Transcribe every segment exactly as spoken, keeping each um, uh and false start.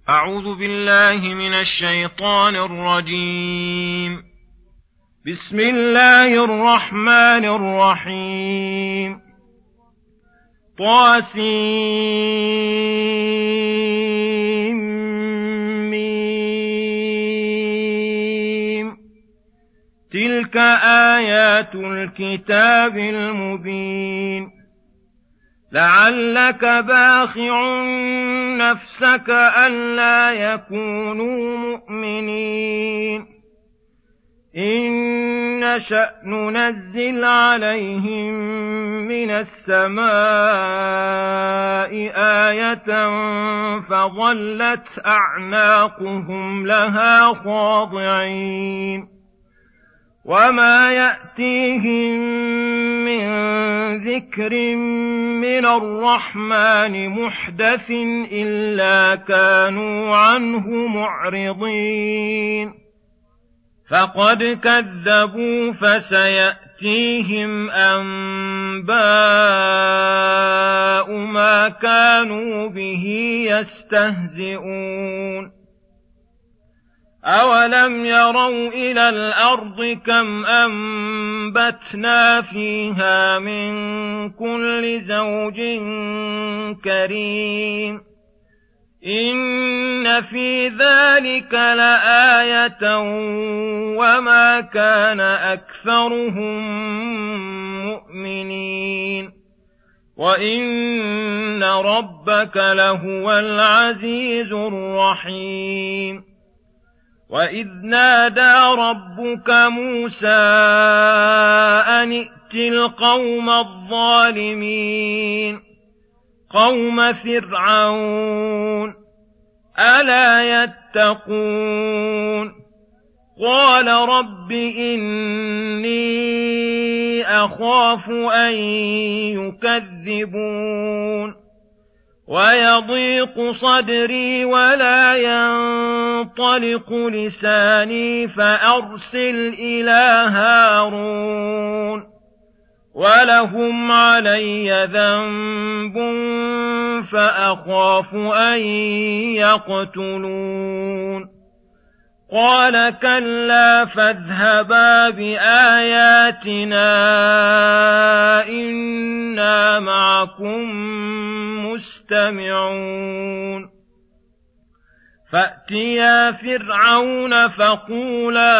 أعوذ بالله من الشيطان الرجيم. بسم الله الرحمن الرحيم. طاسيم. تلك آيات الكتاب المبين. لعلك باخع نفسك ألا يكونوا مؤمنين إن نشأ ننزل عليهم من السماء آية فظلت أعناقهم لها خاضعين وما يأتيهم من ذكر من الرحمن محدث إلا كانوا عنه معرضين فقد كذبوا فسيأتيهم أنباء ما كانوا به يستهزئون أولم يروا إلى الأرض كم أنبتنا فيها من كل زوج كريم إن في ذلك لآية وما كان أكثرهم مؤمنين وإن ربك لهو العزيز الرحيم وإذ نادى ربك موسى أن ائت القوم الظالمين قوم فرعون ألا يتقون قال رب إني أخاف أن يكذبون ويضيق صدري ولا ينطلق لساني فأرسل إلى هارون ولهم علي ذنب فأخاف أن يقتلون قال كلا فاذهبا بآياتنا إنا معكم مستمعون فأتيا فرعون فقولا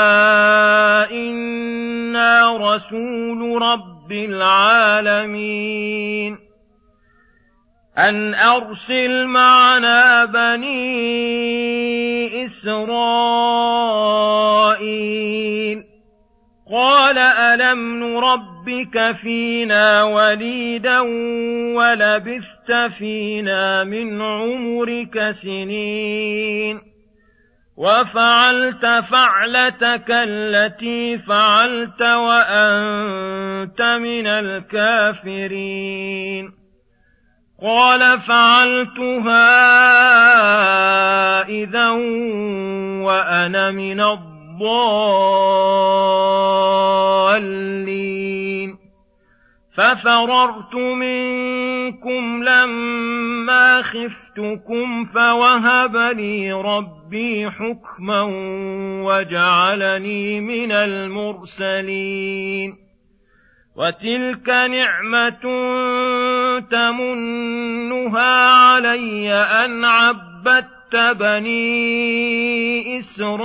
إنا رسول رب العالمين أن أرسل معنا بني إسرائيل قال ألم نربك فينا وليدا ولبثت فينا من عمرك سنين وفعلت فعلتك التي فعلت وأنت من الكافرين قال فعلتها إذا وأنا من الضالين ففررت منكم لما خفتكم فوهب لي ربي حكما وجعلني من المرسلين وتلك نعمة تمنها علي أن عبدت بني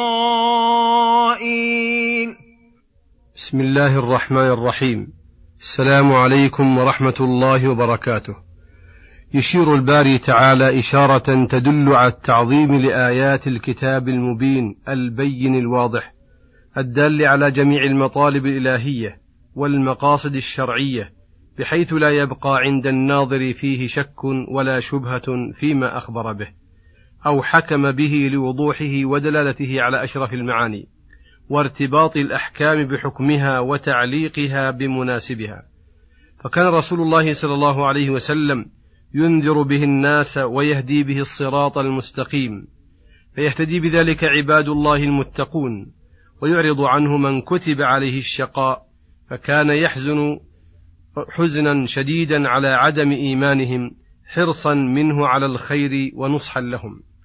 إسرائيل. بسم الله الرحمن الرحيم. السلام عليكم ورحمة الله وبركاته. يشير الباري تعالى إشارة تدل على التعظيم لآيات الكتاب المبين البين الواضح الدال على جميع المطالب الإلهية والمقاصد الشرعية بحيث لا يبقى عند الناظر فيه شك ولا شبهة فيما أخبر به أو حكم به لوضوحه ودلالته على أشرف المعاني وارتباط الأحكام بحكمها وتعليقها بمناسبها. فكان رسول الله صلى الله عليه وسلم ينذر به الناس ويهدي به الصراط المستقيم فيهتدي بذلك عباد الله المتقون ويعرض عنه من كتب عليه الشقاء فكان يحزن حزنا شديدا على عدم إيمانهم حرصا منه على الخير ونصحا لهم.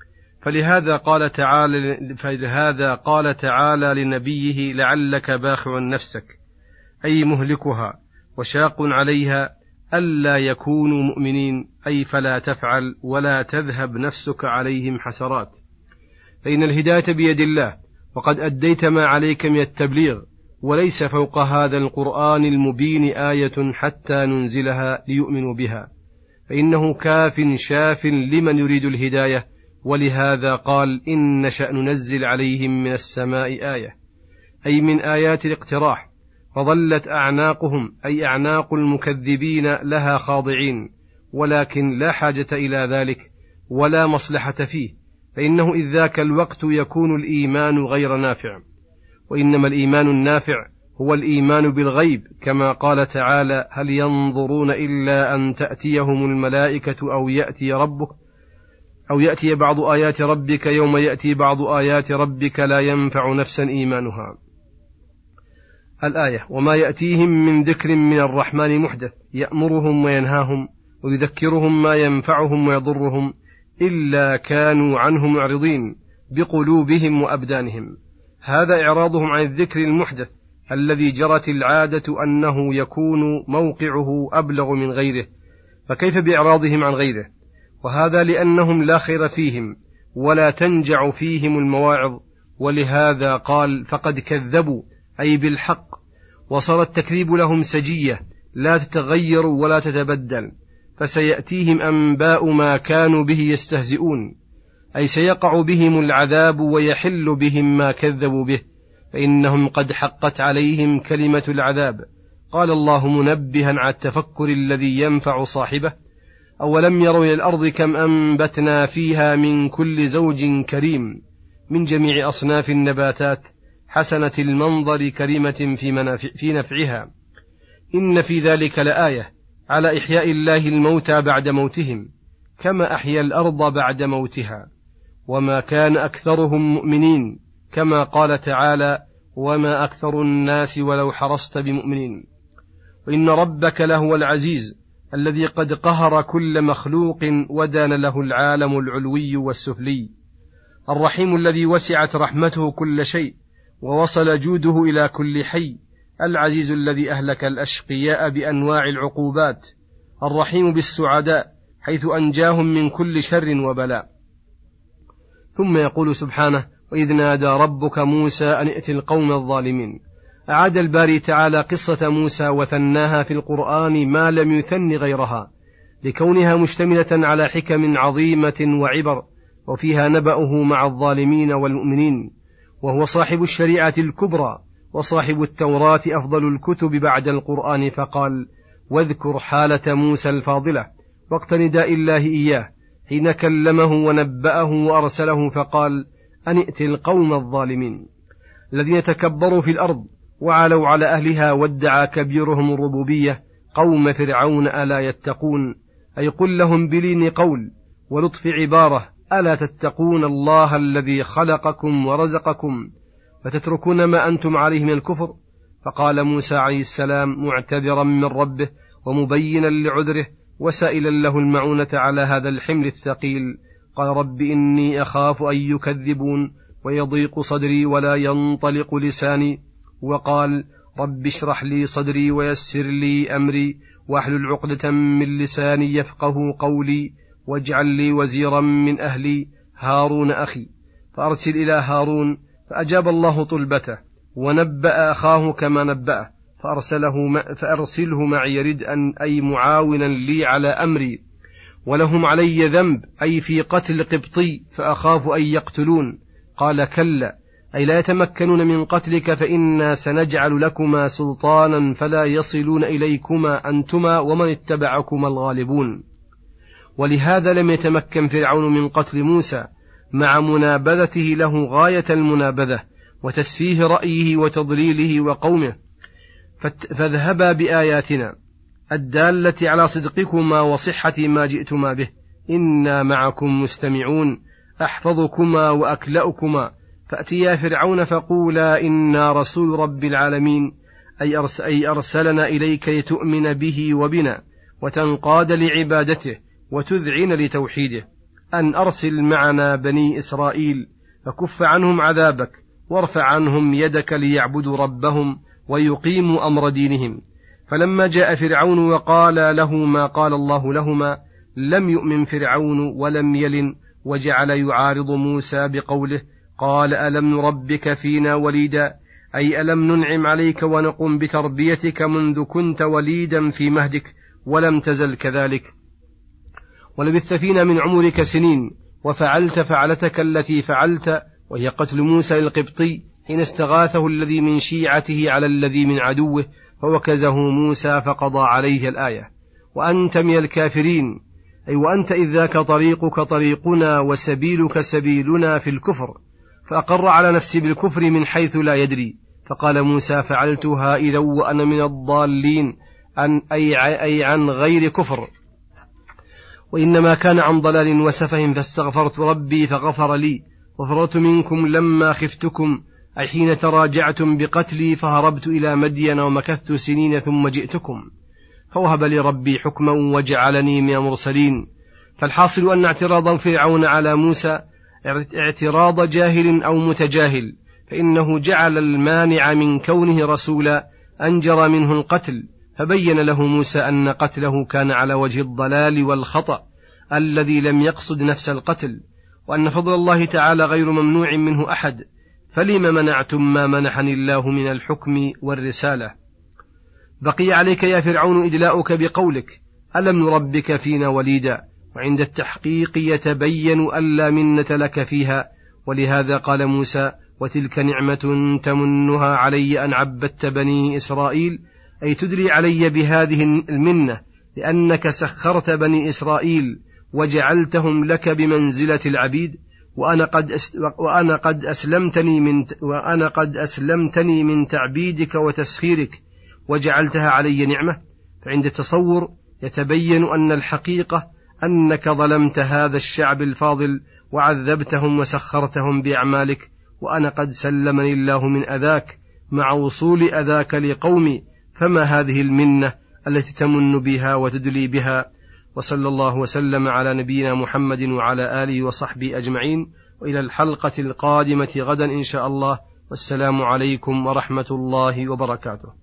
فلهذا قال تعالى, فلهذا قال تعالى لنبيه لعلك باخع نفسك أي مهلكها وشاق عليها ألا يكونوا مؤمنين أي فلا تفعل ولا تذهب نفسك عليهم حسرات، فإن الهداية بيد الله وقد أديت ما عليك من التبليغ، وليس فوق هذا القرآن المبين آية حتى ننزلها ليؤمنوا بها، فإنه كاف شاف لمن يريد الهداية. ولهذا قال إن نشأ ننزل عليهم من السماء آية، أي من آيات الاقتراح، فظلت أعناقهم أي أعناق المكذبين لها خاضعين، ولكن لا حاجة إلى ذلك ولا مصلحة فيه، فإنه إذ ذاك الوقت يكون الإيمان غير نافع، وإنما الإيمان النافع هو الإيمان بالغيب، كما قال تعالى هل ينظرون إلا أن تأتيهم الملائكة أو يأتي ربك أو يأتي بعض آيات ربك يوم يأتي بعض آيات ربك لا ينفع نفسا إيمانها. الآية وما يأتيهم من ذكر من الرحمن محدث يأمرهم وينهاهم ويذكرهم ما ينفعهم ويضرهم إلا كانوا عنه معرضين بقلوبهم وأبدانهم. هذا إعراضهم عن الذكر المحدث الذي جرت العادة أنه يكون موقعه أبلغ من غيره، فكيف بإعراضهم عن غيره؟ وهذا لأنهم لا خير فيهم ولا تنجع فيهم المواعظ، ولهذا قال فقد كذبوا أي بالحق، وصار التكذيب لهم سجية لا تتغير ولا تتبدل، فسيأتيهم أنباء ما كانوا به يستهزئون، أي سيقع بهم العذاب ويحل بهم ما كذبوا به، فإنهم قد حقت عليهم كلمة العذاب. قال الله منبها على التفكر الذي ينفع صاحبه أولم يروا إلى الأرض كم أنبتنا فيها من كل زوج كريم من جميع أصناف النباتات حسنة المنظر كريمة في, منافع في نفعها إن في ذلك لآية على إحياء الله الموتى بعد موتهم كما أحيا الأرض بعد موتها، وما كان أكثرهم مؤمنين كما قال تعالى وما أكثر الناس ولو حرصت بمؤمنين. وإن ربك لهو العزيز الذي قد قهر كل مخلوق ودان له العالم العلوي والسفلي، الرحيم الذي وسعت رحمته كل شيء ووصل جوده إلى كل حي، العزيز الذي أهلك الأشقياء بأنواع العقوبات، الرحيم بالسعداء حيث أنجاهم من كل شر وبلاء. ثم يقول سبحانه وإذ نادى ربك موسى أن ائت القوم الظالمين. أعاد الباري تعالى قصة موسى وثناها في القرآن ما لم يثن غيرها لكونها مشتملة على حكم عظيمة وعبر، وفيها نبأه مع الظالمين والمؤمنين، وهو صاحب الشريعة الكبرى وصاحب التوراة أفضل الكتب بعد القرآن، فقال واذكر حالة موسى الفاضلة وقت نداء الله إياه حين كلمه ونبأه وأرسله فقال أن ائت القوم الظالمين الذين تكبروا في الأرض وعلوا على أهلها وادعى كبيرهم الربوبية قوم فرعون ألا يتقون، أي قل لهم بلين قول ولطف عبارة ألا تتقون الله الذي خلقكم ورزقكم فتتركون ما أنتم عليه من الكفر. فقال موسى عليه السلام معتذرا من ربه ومبينا لعذره وسائلا له المعونة على هذا الحمل الثقيل، قال رب إني أخاف أن يكذبون ويضيق صدري ولا ينطلق لساني، وقال رب اشرح لي صدري ويسر لي أمري واحلل عقدة من لساني يفقه قولي واجعل لي وزيرا من أهلي هارون أخي، فأرسل إلى هارون، فأجاب الله طلبته ونبأ أخاه كما نبأه فأرسله فأرسله معي ردءا أي معاونا لي على أمري، ولهم علي ذنب أي في قتل قبطي فأخاف أن يقتلون. قال كلا أي لا يتمكنون من قتلك فإنا سنجعل لكما سلطانا فلا يصلون إليكما أنتما ومن اتبعكما الغالبون. ولهذا لم يتمكن فرعون من قتل موسى مع منابذته له غاية المنابذة وتسفيه رأيه وتضليله وقومه، فاذهبا بآياتنا الدالة على صدقكما وصحة ما جئتما به إنا معكم مستمعون أحفظكما وأكلأكما، فأتيا فرعون فقولا إنا رسول رب العالمين أي, أرس أي أرسلنا إليك لتؤمن به وبنا وتنقاد لعبادته وتذعن لتوحيده. أن أرسل معنا بني إسرائيل فكف عنهم عذابك وارفع عنهم يدك ليعبدوا ربهم ويقيموا أمر دينهم. فلما جاء فرعون وقال له ما قال الله لهما لم يؤمن فرعون ولم يلن، وجعل يعارض موسى بقوله قال ألم نربك فينا وليدا، أي ألم ننعم عليك ونقم بتربيتك منذ كنت وليدا في مهدك ولم تزل كذلك، ولبثت فينا من عمرك سنين، وفعلت فعلتك التي فعلت، وهي قتل موسى القبطي حين استغاثه الذي من شيعته على الذي من عدوه فوكزه موسى فقضى عليه الآية. وأنت من الكافرين، أي وأنت إذ ذاك طريقك طريقنا وسبيلك سبيلنا في الكفر. فأقر على نفسه بالكفر من حيث لا يدري، فقال موسى فعلتها إذا وأنا من الضالين، أن أي, أي عن غير كفر، وإنما كان عن ضلال وسفه، فاستغفرت ربي فغفر لي، وفررت منكم لما خفتكم، أي حين تراجعتم بقتلي فهربت إلى مدين ومكثت سنين ثم جئتكم، فوهب لي ربي حكما وجعلني من المرسلين. فالحاصل أن اعتراض فرعون على موسى اعتراض جاهل أو متجاهل، فإنه جعل المانع من كونه رسولا أنجر منه القتل، فبين له موسى أن قتله كان على وجه الضلال والخطأ الذي لم يقصد نفس القتل، وأن فضل الله تعالى غير ممنوع منه أحد، فلم منعتم ما منحني الله من الحكم والرسالة. بقي عليك يا فرعون إدلاؤك بقولك ألم نربك فينا وليدا، وعند التحقيق يتبين أن لا منة لك فيها، ولهذا قال موسى وتلك نعمة تمنها علي أن عبدت بني إسرائيل، أي تدري علي بهذه المنة لأنك سخرت بني إسرائيل وجعلتهم لك بمنزلة العبيد، وأنا قد أس وأنا قد أسلمتني من وأنا قد أسلمتني من تعبيدك وتسخيرك وجعلتها علي نعمة. فعند التصور يتبين أن الحقيقة أنك ظلمت هذا الشعب الفاضل وعذبتهم وسخرتهم بأعمالك، وأنا قد سلمني الله من أذاك مع وصول أذاك لقومي، فما هذه المنة التي تمن بها وتدلي بها؟ وصلى الله وسلم على نبينا محمد وعلى آله وصحبه أجمعين، وإلى الحلقة القادمة غدا إن شاء الله، والسلام عليكم ورحمة الله وبركاته.